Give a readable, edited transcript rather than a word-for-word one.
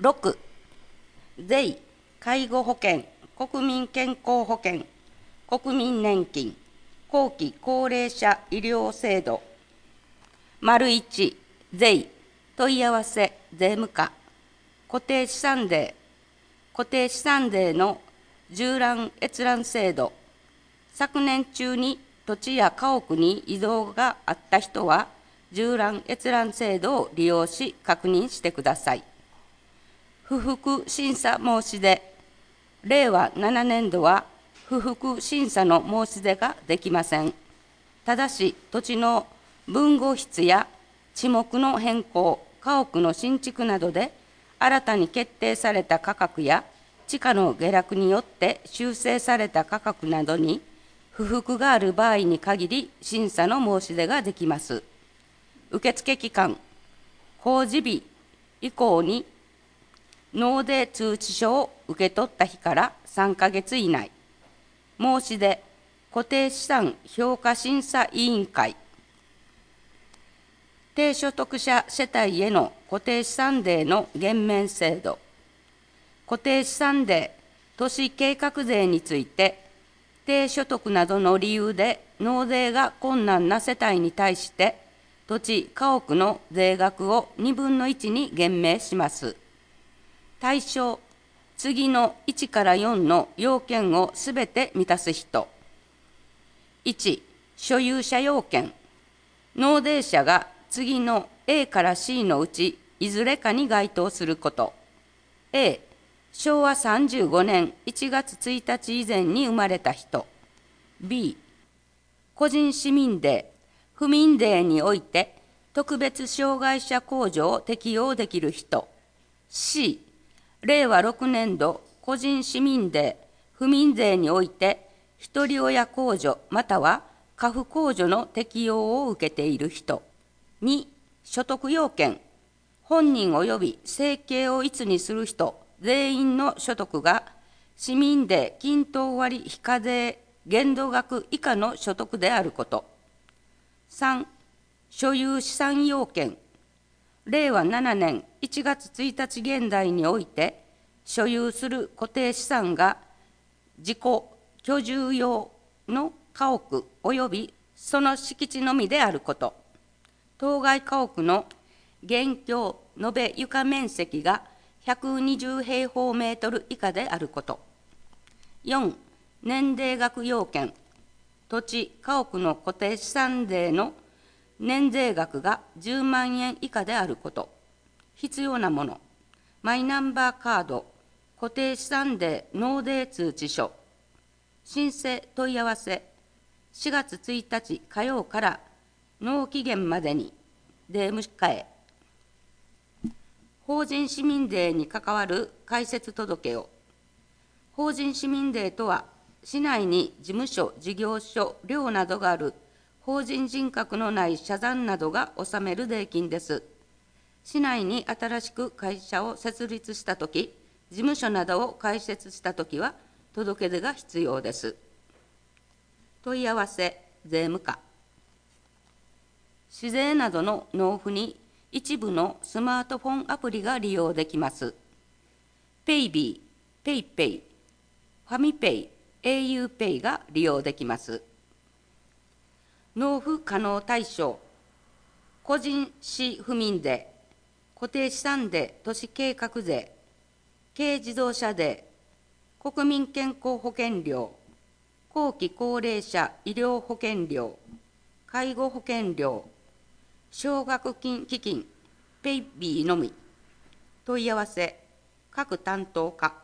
6、税、介護保険、国民健康保険、国民年金、後期高齢者医療制度。丸1、税、問い合わせ、税務課、固定資産税、固定資産税の縦覧閲覧制度。昨年中に土地や家屋に移動があった人は、縦覧閲覧制度を利用し確認してください。不服審査申し出。令和7年度は不服審査の申し出ができません。ただし、土地の分合室や地目の変更、家屋の新築などで新たに決定された価格や地価の下落によって修正された価格などに不服がある場合に限り審査の申し出ができます。受付期間、公示日以降に納税通知書を受け取った日から3ヶ月以内。申し出、固定資産評価審査委員会。低所得者世帯への固定資産税の減免制度。固定資産税、都市計画税について、低所得などの理由で納税が困難な世帯に対して、土地・家屋の税額を2分の1に減免します。対象、次の1から4の要件をすべて満たす人。1、所有者要件。納税者が次の A から C のうちいずれかに該当すること。A、昭和35年1月1日以前に生まれた人。B、個人市民税、不民税において特別障害者控除を適用できる人。C、令和6年度個人市民税、不民税において一人親控除または家父控除の適用を受けている人。2、所得要件。本人及び生計をいつにする人全員の所得が市民税均等割非課税限度額以下の所得であること。3、所有資産要件。令和7年1月1日現在において所有する固定資産が自己居住用の家屋及びその敷地のみであること。当該家屋の現況延べ床面積が120平方メートル以下であること。4、年税額要件。土地・家屋の固定資産税の年税額が10万円以下であること。必要なもの。マイナンバーカード、固定資産税納税通知書。申請問い合わせ。4月1日火曜から納期限までに税務課へ。法人市民税に関わる開設届を。法人市民税とは、市内に事務所、事業所、寮などがある法人人格のない社残などが納める税金です。市内に新しく会社を設立したとき、事務所などを開設したときは、届け出が必要です。問い合わせ、税務課。市税などの納付に一部のスマートフォンアプリが利用できます。ペイビー、ペイペイ、ファミペイ、au ペイが利用できます。納付可能対象、個人市不民税、固定資産税都市計画税、軽自動車税、国民健康保険料、後期高齢者医療保険料、介護保険料、奨学金基金、ペイビーのみ。問い合わせ、各担当課。